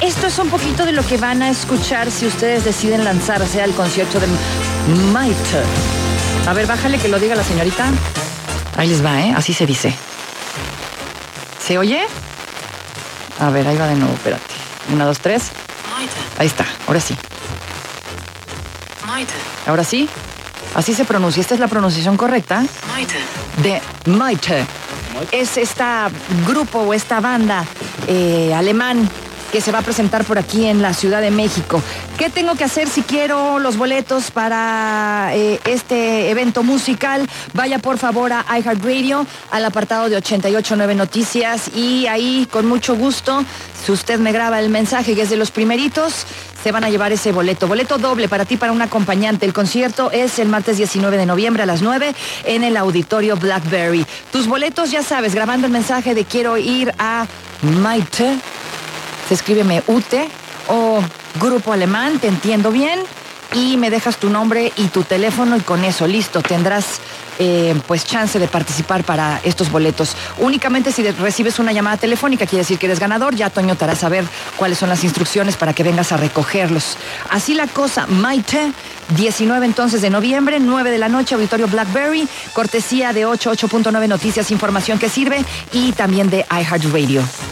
esto es un poquito de lo que van a escuchar si ustedes deciden lanzarse al concierto de Maite. A ver, bájale que lo diga la señorita. Ahí les va, así se dice. ¿Se oye? A ver, ahí va de nuevo, espérate. 1, 2, 3. Maite. Ahí está, ahora sí. Maite. Ahora sí. Así se pronuncia. Esta es la pronunciación correcta. Maite. De Maite. Es esta grupo o esta banda alemán que se va a presentar por aquí en la Ciudad de México. ¿Qué tengo que hacer si quiero los boletos para este evento musical? Vaya por favor a iHeartRadio, al apartado de 889 Noticias, y ahí con mucho gusto, si usted me graba el mensaje que es de los primeritos, se van a llevar ese boleto. Boleto doble para ti, para un acompañante. El concierto es el martes 19 de noviembre a las 9 en el Auditorio Blackberry. Tus boletos, ya sabes, grabando el mensaje de quiero ir a Maite. Se escribe Meute o Grupo Alemán, te entiendo bien, y me dejas tu nombre y tu teléfono y con eso, listo, tendrás pues chance de participar para estos boletos. Únicamente si recibes una llamada telefónica quiere decir que eres ganador. Ya Toño te hará saber cuáles son las instrucciones para que vengas a recogerlos. Así la cosa, Maite, 19 entonces de noviembre, 9 de la noche, Auditorio Blackberry, cortesía de 8.9 Noticias, información que sirve, y también de iHeartRadio.